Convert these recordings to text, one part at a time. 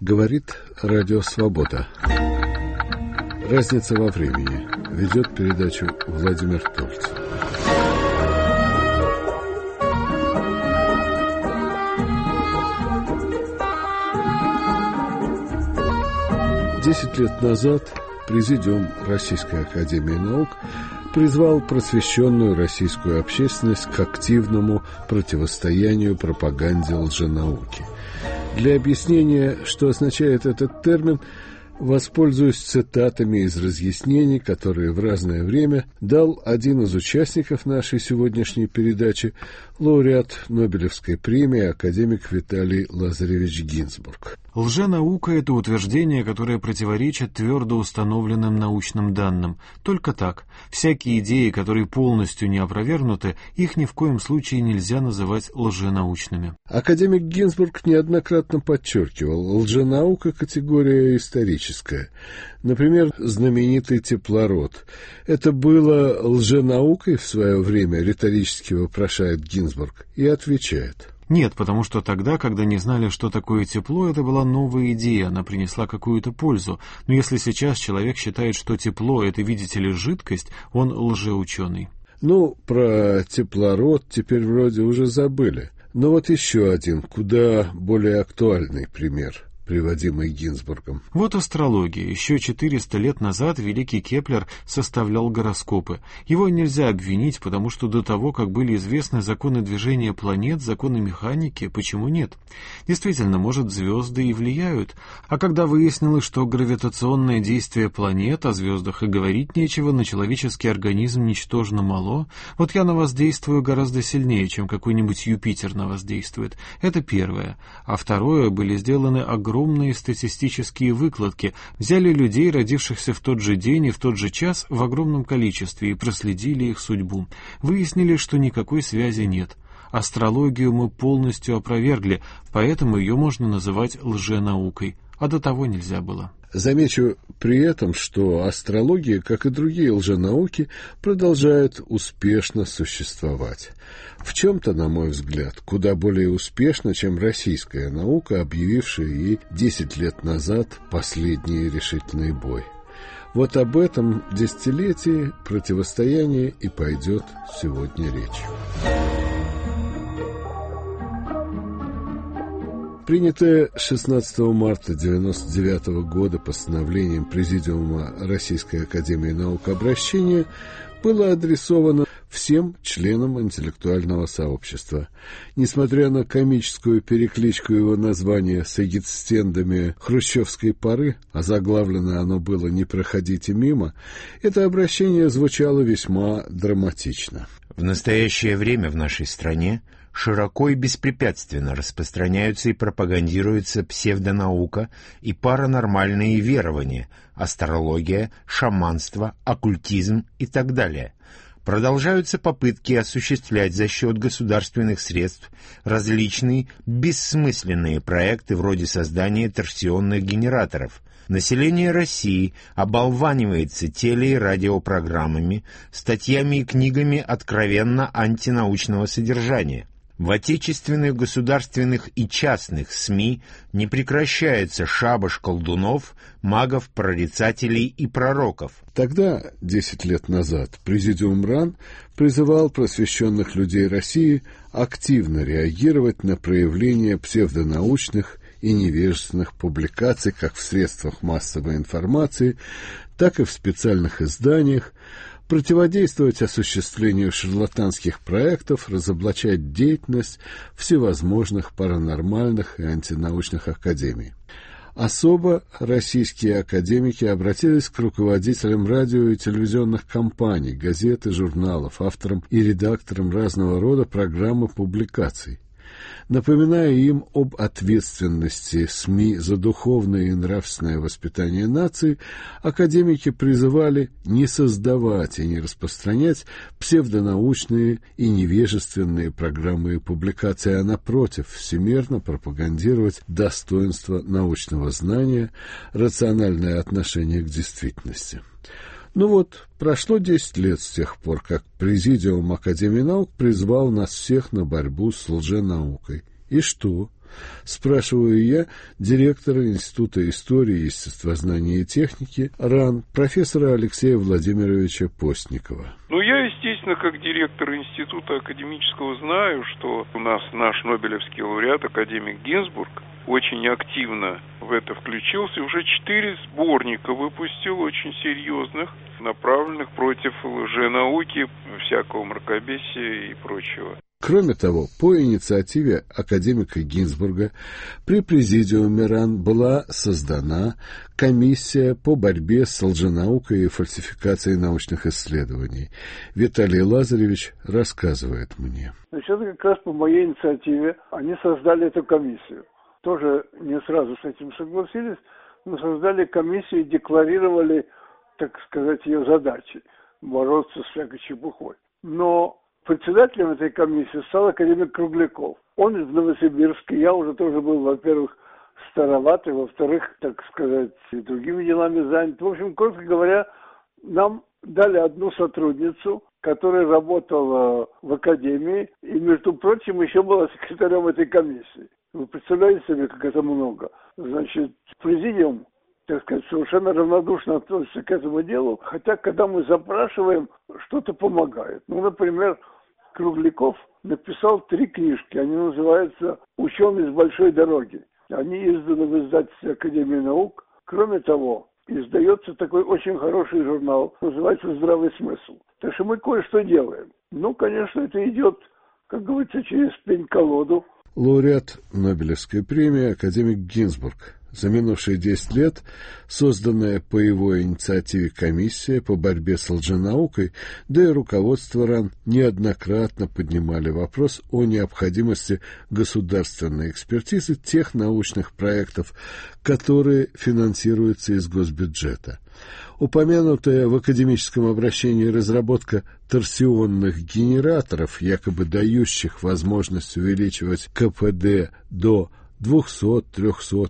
Говорит Радио Свобода. Разница во времени. Ведет передачу Владимир Тольцев. Десять лет назад Президиум Российской академии наук призвал просвещенную российскую общественность к активному противостоянию пропаганде лженауки. Для объяснения, что означает этот термин, воспользуюсь цитатами из разъяснений, которые в разное время дал один из участников нашей сегодняшней передачи, лауреат Нобелевской премии, академик Виталий Лазаревич Гинзбург. Лженаука – это утверждение, которое противоречит твердо установленным научным данным. Только так. Всякие идеи, которые полностью не опровергнуты, их ни в коем случае нельзя называть лженаучными. Академик Гинзбург неоднократно подчеркивал, лженаука – категория историческая. Например, знаменитый теплород. Это было лженаукой в свое время, риторически вопрошает Гинзбург, и отвечает. Нет, потому что тогда, когда не знали, что такое тепло, это была новая идея, она принесла какую-то пользу. Но если сейчас человек считает, что тепло – это, видите ли, жидкость, он лжеученый. Про теплород теперь вроде уже забыли. Но вот еще один, куда более актуальный пример, приводимый Гинзбургом. Вот астрология. Еще 400 лет назад великий Кеплер составлял гороскопы. Его нельзя обвинить, потому что до того, как были известны законы движения планет, законы механики, почему нет? Действительно, может, звезды и влияют. А когда выяснилось, что гравитационное действие планет, о звездах и говорить нечего, на человеческий организм ничтожно мало, вот я на вас действую гораздо сильнее, чем какой-нибудь Юпитер на вас действует. Это первое. А второе, были сделаны огромные статистические выкладки, взяли людей, родившихся в тот же день и в тот же час, в огромном количестве и проследили их судьбу. Выяснили, что никакой связи нет. Астрологию мы полностью опровергли, поэтому ее можно называть лженаукой, а до того нельзя было. Замечу при этом, что астрология, как и другие лженауки, продолжает успешно существовать. В чем-то, на мой взгляд, куда более успешно, чем российская наука, объявившая ей 10 лет назад последний решительный бой. Вот об этом десятилетии противостояния и пойдет сегодня речь. Принятое 16 марта 1999 года постановлением Президиума Российской академии наук обращение было адресовано всем членам интеллектуального сообщества. Несмотря на комическую перекличку его названия с эгидстендами хрущевской поры, а заглавлено оно было «Не проходите мимо», это обращение звучало весьма драматично. В настоящее время в нашей стране широко и беспрепятственно распространяются и пропагандируются псевдонаука и паранормальные верования, астрология, шаманство, оккультизм и так далее. Продолжаются попытки осуществлять за счет государственных средств различные бессмысленные проекты вроде создания торсионных генераторов. Население России оболванивается теле- и радиопрограммами, статьями и книгами откровенно антинаучного содержания. В отечественных, государственных и частных СМИ не прекращается шабаш колдунов, магов, прорицателей и пророков. Тогда, 10 лет назад, Президиум РАН призывал просвещенных людей России активно реагировать на проявления псевдонаучных и невежественных публикаций как в средствах массовой информации, так и в специальных изданиях, противодействовать осуществлению шарлатанских проектов, разоблачать деятельность всевозможных паранормальных и антинаучных академий. Особо российские академики обратились к руководителям радио и телевизионных компаний, газет и журналов, авторам и редакторам разного рода программ и публикаций. Напоминая им об ответственности СМИ за духовное и нравственное воспитание нации, академики призывали не создавать и не распространять псевдонаучные и невежественные программы и публикации, а напротив, всемирно пропагандировать достоинство научного знания, рациональное отношение к действительности. Прошло 10 лет с тех пор, как Президиум Академии наук призвал нас всех на борьбу с лженаукой. И что? Спрашиваю я директора Института истории, естествознания и техники РАН профессора Алексея Владимировича Постникова. Я, естественно, как директор института академического знаю, что у нас наш Нобелевский лауреат, академик Гинзбург, очень активно в это включился. Уже 4 сборника выпустил, очень серьезных, направленных против лженауки, всякого мракобесия и прочего. Кроме того, по инициативе академика Гинзбурга при президиуме РАН была создана комиссия по борьбе с лженаукой и фальсификацией научных исследований. Виталий Лазаревич рассказывает мне. Это как раз по моей инициативе они создали эту комиссию. Тоже не сразу с этим согласились, но создали комиссию и декларировали, так сказать, ее задачи – бороться с всякой чепухой. Но председателем этой комиссии стал академик Кругляков. Он из Новосибирска, я уже тоже был, во-первых, староватый, во-вторых, так сказать, и другими делами занят. В общем, коротко говоря, нам дали одну сотрудницу, которая работала в академии и, между прочим, еще была секретарем этой комиссии. Вы представляете себе, как это много? Значит, президиум, так сказать, совершенно равнодушно относится к этому делу, хотя, когда мы запрашиваем, что-то помогает. Например, Кругляков написал 3 книжки, они называются «Ученый с большой дороги». Они изданы в издательстве Академии наук. Кроме того, издается такой очень хороший журнал, называется «Здравый смысл». Так что мы кое-что делаем. Конечно, это идет, как говорится, через пень-колоду. Лауреат Нобелевской премии академик Гинзбург. За минувшие 10 лет созданная по его инициативе комиссия по борьбе с лженаукой, да и руководство РАН неоднократно поднимали вопрос о необходимости государственной экспертизы тех научных проектов, которые финансируются из госбюджета. Упомянутая в академическом обращении разработка торсионных генераторов, якобы дающих возможность увеличивать КПД до 200, 300,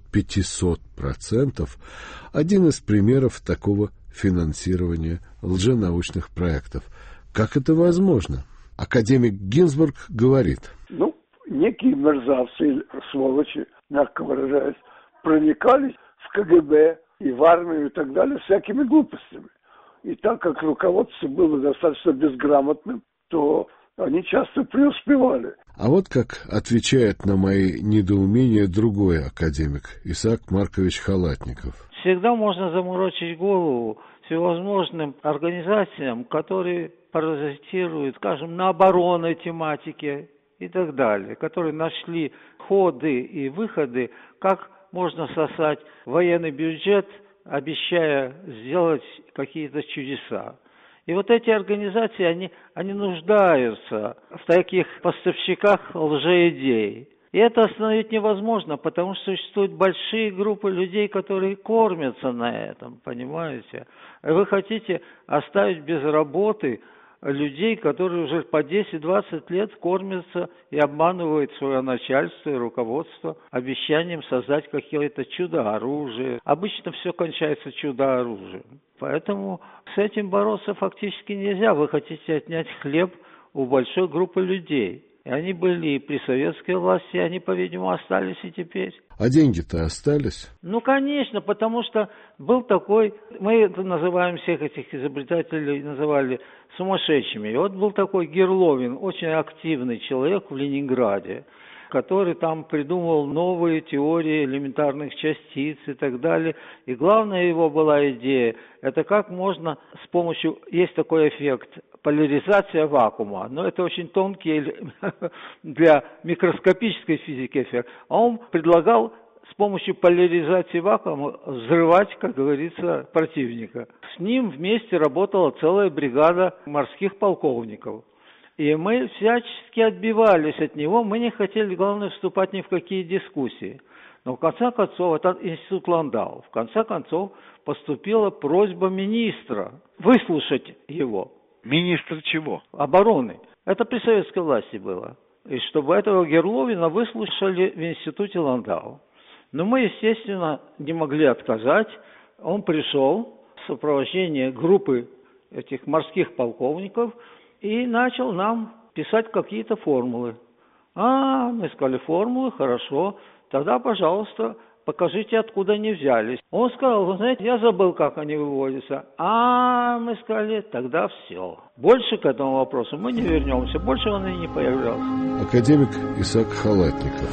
500%, один из примеров такого финансирования лженаучных проектов. Как это возможно? Академик Гинзбург говорит. Некие мерзавцы, сволочи, мягко выражаясь, проникались в КГБ и в армию и так далее всякими глупостями. И так как руководство было достаточно безграмотным, то они часто преуспевали. А вот как отвечает на мои недоумения другой академик, Исаак Маркович Халатников. Всегда можно заморочить голову всевозможным организациям, которые паразитируют, скажем, на оборонной тематике и так далее, которые нашли ходы и выходы, как можно сосать военный бюджет, обещая сделать какие-то чудеса. И вот эти организации, они нуждаются в таких поставщиках лжеидей. И это остановить невозможно, потому что существуют большие группы людей, которые кормятся на этом, понимаете? И вы хотите оставить без работы людей, которые уже по 10-20 лет кормятся и обманывают свое начальство и руководство обещанием создать какое-то чудо-оружие. Обычно все кончается чудо-оружием. Поэтому с этим бороться фактически нельзя. Вы хотите отнять хлеб у большой группы людей. И они были и при советской власти, они, по-видимому, остались и теперь. А деньги-то остались? Конечно, потому что был такой, мы называем всех этих изобретателей, называли сумасшедшими. И вот был такой Герловин, очень активный человек в Ленинграде, который там придумывал новые теории элементарных частиц и так далее. И главная его была идея, это как можно с помощью, есть такой эффект, поляризация вакуума, но это очень тонкий для микроскопической физики эффект. А он предлагал с помощью поляризации вакуума взрывать, как говорится, противника. С ним вместе работала целая бригада морских полковников. И мы всячески отбивались от него, мы не хотели, главное, вступать ни в какие дискуссии. Но в конце концов, это институт Ландау, в конце концов поступила просьба министра выслушать его. Министр чего? Обороны. Это при советской власти было. И чтобы этого Герловина выслушали в институте Ландау. Но мы, естественно, не могли отказать. Он пришел в сопровождении группы этих морских полковников и начал нам писать какие-то формулы. Мы сказали, формулы, хорошо, тогда, пожалуйста, покажите, откуда они взялись. Он сказал, вы знаете, я забыл, как они выводятся. Мы сказали, тогда все. Больше к этому вопросу мы не вернемся, больше он и не появлялся. Академик Исаак Халатников.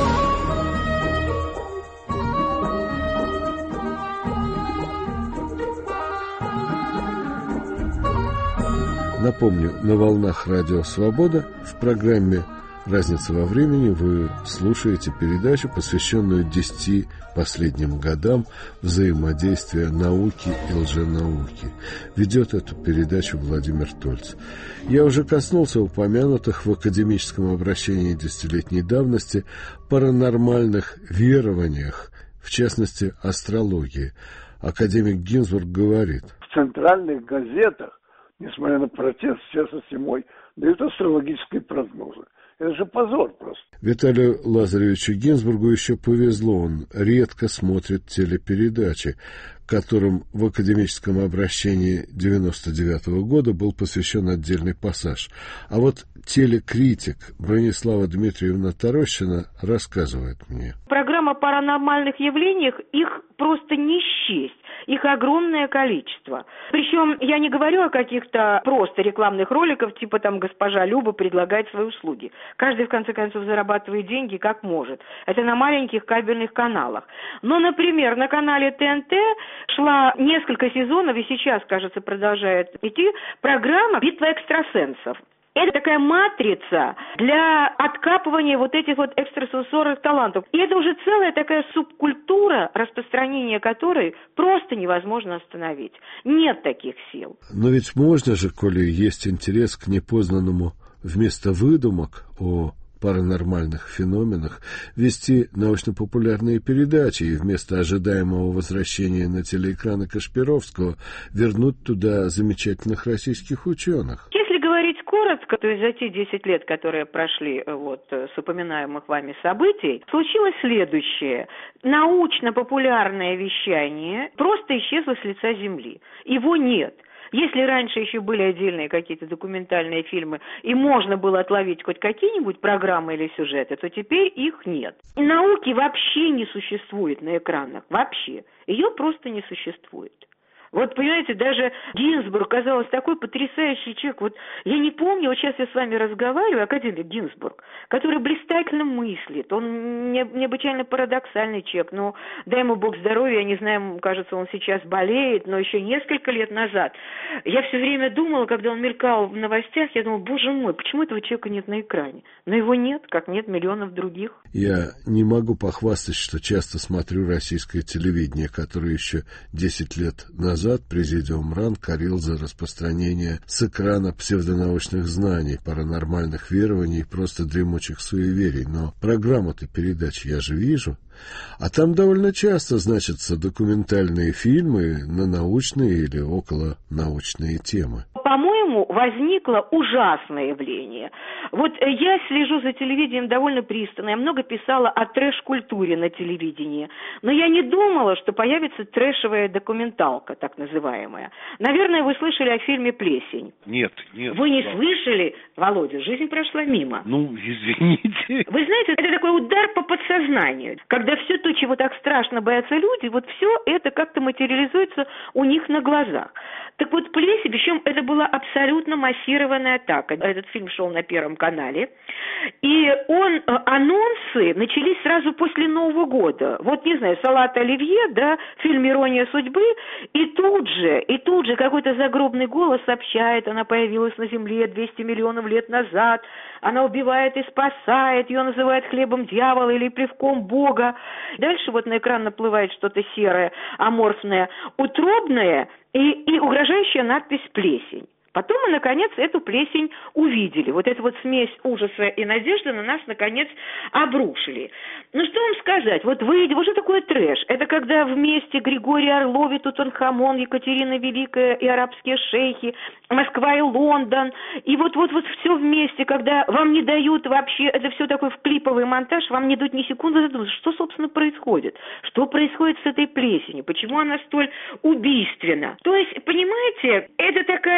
Напомню, на волнах Радио Свобода в программе «Разница во времени» вы слушаете передачу, посвященную 10 последним годам взаимодействия науки и лженауки. Ведет эту передачу Владимир Тольц. Я уже коснулся упомянутых в академическом обращении десятилетней давности паранормальных верованиях, в частности, астрологии. Академик Гинзбург говорит. В центральных газетах, несмотря на протест, в частности мой, дают астрологические прогнозы. Это же позор просто. Виталию Лазаревичу Гинзбургу еще повезло. Он редко смотрит телепередачи, которым в академическом обращении 99-го года был посвящен отдельный пассаж. А вот телекритик Бронислава Дмитриевна Тарощина рассказывает мне. Программа о паранормальных явлениях, их просто не счесть. Их огромное количество. Причем я не говорю о каких-то просто рекламных роликах, типа там госпожа Люба предлагает свои услуги. Каждый, в конце концов, зарабатывает деньги как может. Это на маленьких кабельных каналах. Но, например, на канале ТНТ шла несколько сезонов, и сейчас, кажется, продолжает идти, программа «Битва экстрасенсов». Это такая матрица для откапывания вот этих вот экстрасенсорных талантов. И это уже целая такая субкультура, распространение которой просто невозможно остановить. Нет таких сил. Но ведь можно же, коли есть интерес к непознанному, вместо выдумок о паранормальных феноменах, вести научно-популярные передачи и вместо ожидаемого возвращения на телеэкраны Кашпировского вернуть туда замечательных российских ученых. Если говорить коротко, то есть за те 10 лет, которые прошли с упоминаемых вами событий, случилось следующее. Научно-популярное вещание просто исчезло с лица Земли. Его нет. Если раньше еще были отдельные какие-то документальные фильмы, и можно было отловить хоть какие-нибудь программы или сюжеты, то теперь их нет. Науки вообще не существует на экранах. Вообще. Ее просто не существует. Вот, понимаете, даже Гинзбург, казалось, такой потрясающий человек. Вот я не помню, вот сейчас я с вами разговариваю, академик Гинзбург, который блистательно мыслит. Он необычайно парадоксальный человек. Но дай ему Бог здоровья, я не знаю, кажется, он сейчас болеет, но еще несколько лет назад я все время думала, когда он мелькал в новостях, я думала, боже мой, почему этого человека нет на экране? Но его нет, как нет миллионов других. Я не могу похвастать, что часто смотрю российское телевидение, которое еще 10 лет назад президиум РАН корил за распространение с экрана псевдонаучных знаний, паранормальных верований и просто дремучих суеверий. Но программу-то передач я же вижу. А там довольно часто значатся документальные фильмы на научные или околонаучные темы. По-моему, возникло ужасное явление. Вот я слежу за телевидением довольно пристально. Я много писала о трэш-культуре на телевидении. Но я не думала, что появится трэшевая документалка, так называемая. Наверное, вы слышали о фильме «Плесень». Нет. Вы не слышали? Володя, жизнь прошла мимо. Ну, извините. Вы знаете, это такой удар по подсознанию. Когда все то, чего так страшно боятся люди, вот все это как-то материализуется у них на глазах. Так вот, «Плесень», причем это была абсолютно массированная атака. Этот фильм шел на Первом канале. И анонсы начались сразу после Нового года. Вот, не знаю, «Салат оливье», да, фильм «Ирония судьбы». И тут же какой-то загробный голос сообщает, она появилась на Земле 200 миллионов лет назад. Она убивает и спасает, ее называют хлебом дьявола или плевком Бога. Дальше вот на экран наплывает что-то серое, аморфное, утробное и угрожающая надпись «Плесень». Потом мы, наконец, эту плесень увидели. Вот эту вот смесь ужаса и надежды на нас, наконец, обрушили. Ну, что вам сказать? Вот что такое трэш? Это когда вместе Григорий Орлов и Тутанхамон, Екатерина Великая и арабские шейхи, Москва и Лондон. И вот все вместе, когда вам не дают вообще, это все такой клиповый монтаж, вам не дают ни секунды задуматься, что, собственно, происходит? Что происходит с этой плесенью? Почему она столь убийственна? То есть, понимаете, это такая даже не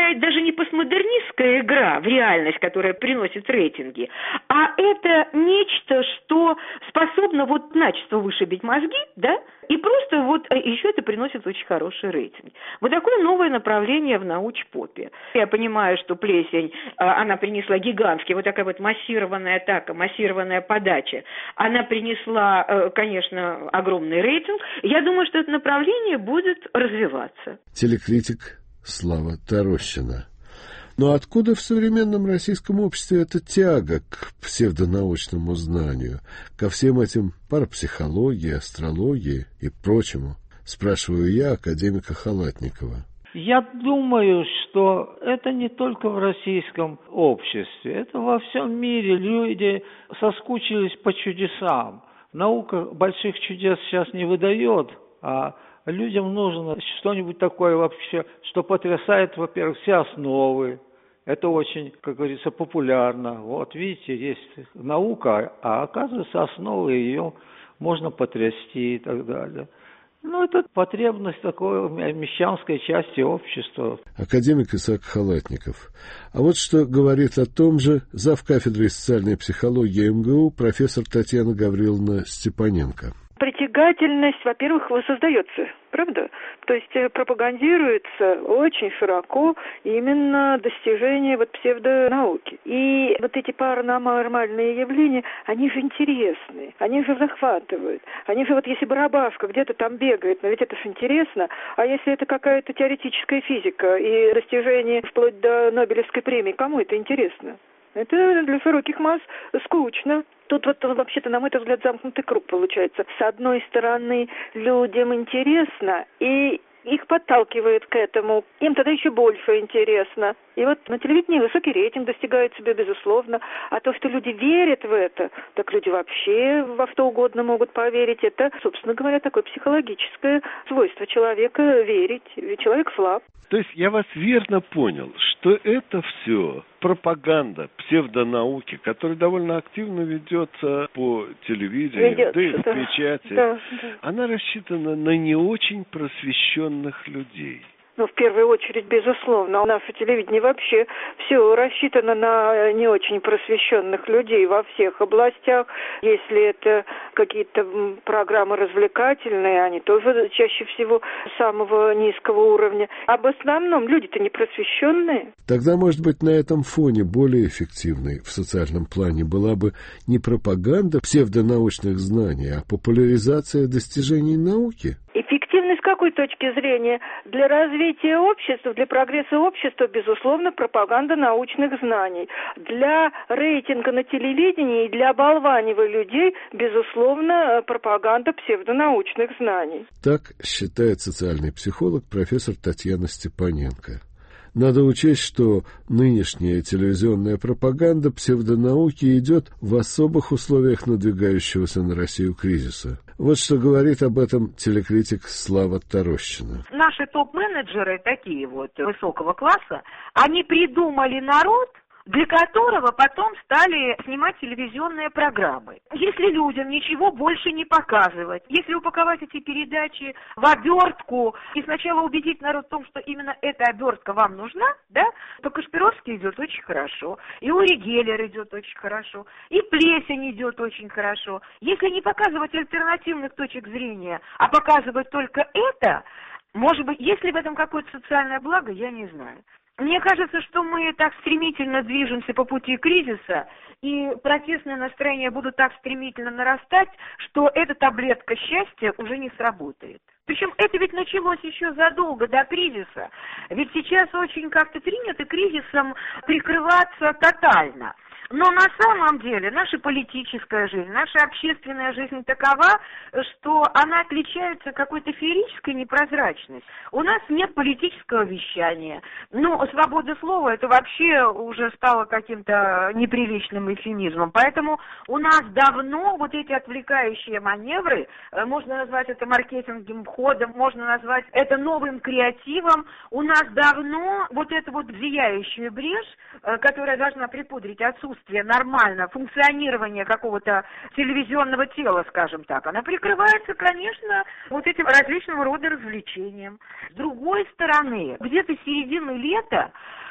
не постмодернистская игра в реальность, которая приносит рейтинги, а это нечто, что способно вот начисто вышибить мозги, да, и просто вот еще это приносит очень хороший рейтинг. Вот такое новое направление в научпопе. Я понимаю, что плесень, она принесла гигантский, вот такая вот массированная атака, массированная подача, она принесла, конечно, огромный рейтинг. Я думаю, что это направление будет развиваться. Телекритик Слава Тарощина. Но откуда в современном российском обществе эта тяга к псевдонаучному знанию, ко всем этим парапсихологии, астрологии и прочему? Спрашиваю я академика Халатникова. Я думаю, что это не только в российском обществе, это во всем мире. Люди соскучились по чудесам. Наука больших чудес сейчас не выдает, а людям нужно что-нибудь такое вообще, что потрясает, во-первых, все основы. Это очень, как говорится, популярно. Вот видите, есть наука, а оказывается, основы ее можно потрясти и так далее. Ну, это потребность такой мещанской части общества. Академик Исаак Халатников. А вот что говорит о том же завкафедрой социальной психологии МГУ профессор Татьяна Гавриловна Степаненко. Притягательность, во-первых, воссоздается, правда? То есть пропагандируется очень широко именно достижение вот псевдонауки. И вот эти паранормальные явления, они же интересны, они же захватывают. Они же вот если барабашка где-то там бегает, но ведь это же интересно. А если это какая-то теоретическая физика и достижение вплоть до Нобелевской премии, кому это интересно? Это для широких масс скучно. Тут вот вообще-то, на мой взгляд, замкнутый круг получается. С одной стороны, людям интересно, и их подталкивает к этому. Им тогда еще больше интересно. И вот на телевидении высокий рейтинг достигает себе, безусловно. А то, что люди верят в это, так люди вообще во что угодно могут поверить. Это, собственно говоря, такое психологическое свойство человека верить. Ведь человек слаб. То есть я вас верно понял, что это все пропаганда псевдонауки, которая довольно активно ведется по телевидению, да и в печати. Да. Она рассчитана на не очень просвещенных людей. Ну, в первую очередь, безусловно, наше телевидение вообще все рассчитано на не очень просвещенных людей во всех областях. Если это какие-то программы развлекательные, они тоже чаще всего самого низкого уровня. А в основном люди-то не просвещенные. Тогда, может быть, на этом фоне более эффективной в социальном плане была бы не пропаганда псевдонаучных знаний, а популяризация достижений науки? Эффективность с какой точки зрения? Для развития общества, для прогресса общества, безусловно, пропаганда научных знаний. Для рейтинга на телевидении и для оболванивания людей, безусловно, пропаганда псевдонаучных знаний. Так считает социальный психолог профессор Татьяна Степаненко. Надо учесть, что нынешняя телевизионная пропаганда псевдонауки идет в особых условиях надвигающегося на Россию кризиса. Вот что говорит об этом телекритик Слава Тарощина. Наши топ-менеджеры, такие вот высокого класса, они придумали народ, для которого потом стали снимать телевизионные программы. Если людям ничего больше не показывать, если упаковать эти передачи в обертку и сначала убедить народ в том, что именно эта обертка вам нужна, да, то Кашпировский идет очень хорошо, и Ури Геллер идет очень хорошо, и Плесень идет очень хорошо. Если не показывать альтернативных точек зрения, а показывать только это, может быть, есть ли в этом какое-то социальное благо, я не знаю. Мне кажется, что мы так стремительно движемся по пути кризиса, и протестные настроения будут так стремительно нарастать, что эта таблетка счастья уже не сработает. Причем это ведь началось еще задолго до кризиса. Ведь сейчас очень как-то принято кризисом прикрываться тотально. Но на самом деле наша политическая жизнь, наша общественная жизнь такова, что она отличается какой-то феерической непрозрачностью. У нас нет политического вещания. Ну, свобода слова, это вообще уже стало каким-то неприличным эвфемизмом. Поэтому у нас давно вот эти отвлекающие маневры, можно назвать это маркетинговым ходом, можно назвать это новым креативом. У нас давно вот эта вот зияющая брешь, которая должна припудрить отсутствие нормально функционирования какого-то телевизионного тела, скажем так, она прикрывается, конечно, вот этим различного рода развлечением. С другой стороны, где-то с середины лета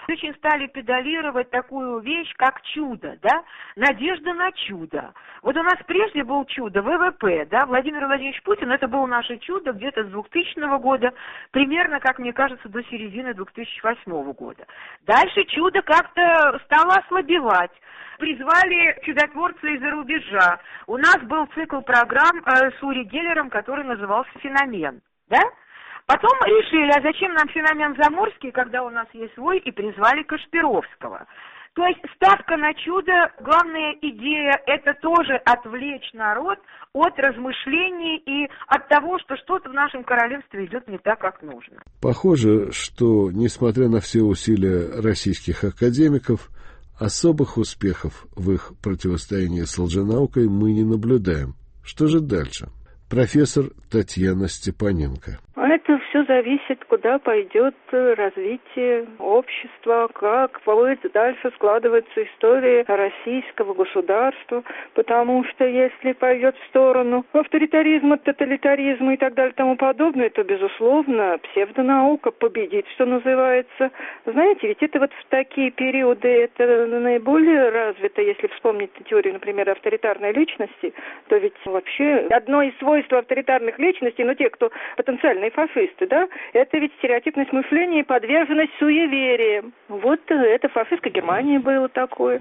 Очень стали педалировать такую вещь, как чудо, да, надежда на чудо. Вот у нас прежде был чудо ВВП, да, Владимир Владимирович Путин, это было наше чудо где-то с 2000 года, примерно, как мне кажется, до середины 2008 года. Дальше чудо как-то стало ослабевать. Призвали чудотворца из-за рубежа. У нас был цикл программ с Ури Геллером, который назывался «Феномен», да? Потом решили, а зачем нам феномен Заморский, когда у нас есть свой, и призвали Кашпировского. То есть ставка на чудо, главная идея, это тоже отвлечь народ от размышлений и от того, что что-то в нашем королевстве идет не так, как нужно. Похоже, что, несмотря на все усилия российских академиков, особых успехов в их противостоянии с лженаукой мы не наблюдаем. Что же дальше? Профессор Татьяна Степаненко. Это все зависит, куда пойдет развитие общества, как будет дальше складываться история российского государства, потому что если пойдет в сторону авторитаризма, тоталитаризма и так далее, тому подобное, то, безусловно, псевдонаука победит, что называется. Знаете, ведь это вот в такие периоды, это наиболее развито, если вспомнить теорию, например, авторитарной личности, то ведь вообще одно из свойств авторитарных личностей, те, кто потенциальные фашисты, да, это ведь стереотипность мышления и подверженность суевериям. Вот это фашистская Германия было такое.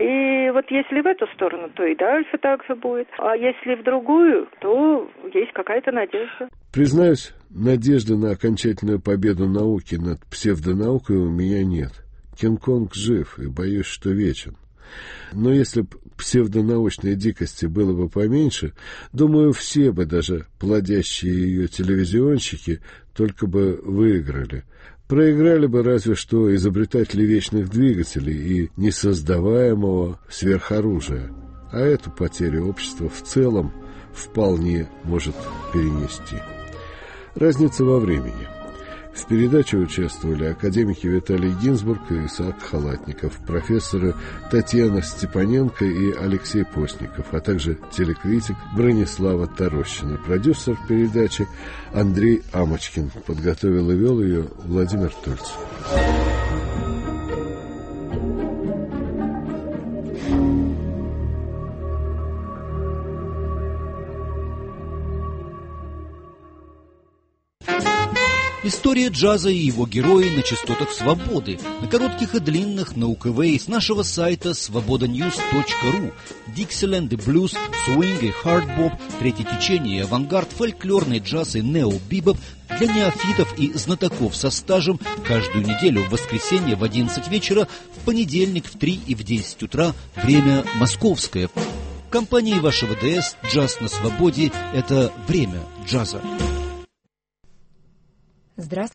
И вот если в эту сторону, то и дальше так же будет. А если в другую, то есть какая-то надежда. Признаюсь, надежды на окончательную победу науки над псевдонаукой у меня нет. Кинг-Конг жив и боюсь, что вечен. Но если б псевдонаучной дикости было бы поменьше, думаю, все бы, даже плодящие ее телевизионщики, только бы выиграли. Проиграли бы разве что изобретатели вечных двигателей и несоздаваемого сверхоружия. А эту потерю общество в целом вполне может перенести. Разница во времени. В передаче участвовали академики Виталий Гинзбург и Исаак Халатников, профессоры Татьяна Степаненко и Алексей Постников, а также телекритик Бронислава Тарощина. Продюсер передачи Андрей Амочкин. Подготовил и вел ее Владимир Тольцев. История джаза и его герои на частотах свободы, на коротких и длинных, на УКВ и с нашего сайта svobodanews.ru. Диксиленд и блюз, свинг и хардбоп, третье течение, авангард, фольклорный джаз и нео-бибоп для неофитов и знатоков со стажем каждую неделю в воскресенье в 11 вечера, в понедельник в 3 и в 10 утра, время московское. В компании вашего ДС «Джаз на свободе» — это время джаза. Здравствуйте.